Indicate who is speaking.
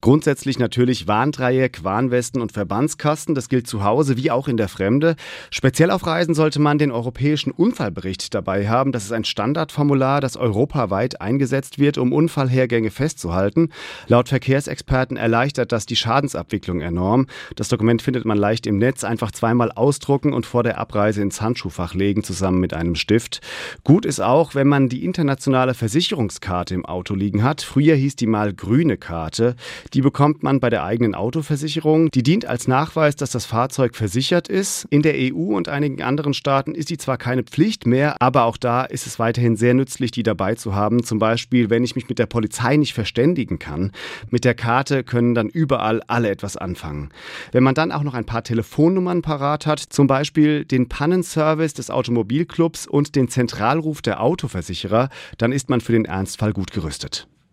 Speaker 1: Grundsätzlich natürlich Warndreieck, Warnwesten und Verbandskasten. Das gilt zu Hause wie auch in der Fremde. Speziell auf Reisen sollte man den europäischen Unfallbericht dabei haben. Das ist ein Standardformular, das europaweit eingesetzt wird, um Unfallhergänge festzuhalten. Laut Verkehrsexperten erleichtert das die Schadensabwicklung enorm. Das Dokument findet man leicht im Netz. Einfach zweimal ausdrucken und vor der Abreise ins Handschuhfach legen, zusammen mit einem Stift. Gut ist auch, wenn man die internationale Versicherungskarte im Auto liegen hat. Früher hieß die mal grüne Karte. Die bekommt man bei der eigenen Autoversicherung. Die dient als Nachweis, dass das Fahrzeug versichert ist. In der EU und einigen anderen Staaten ist die zwar keine Pflicht mehr, aber auch da ist es weiterhin sehr nützlich, die dabei zu haben. Zum Beispiel, wenn ich mich mit der Polizei nicht verständigen kann. Mit der Karte können dann überall alle etwas anfangen. Wenn man dann auch noch ein paar Telefonnummern parat hat, zum Beispiel den Pannenservice des Automobilclubs und den Zentralruf der Autoversicherer, dann ist man für den Ernstfall gut gerüstet.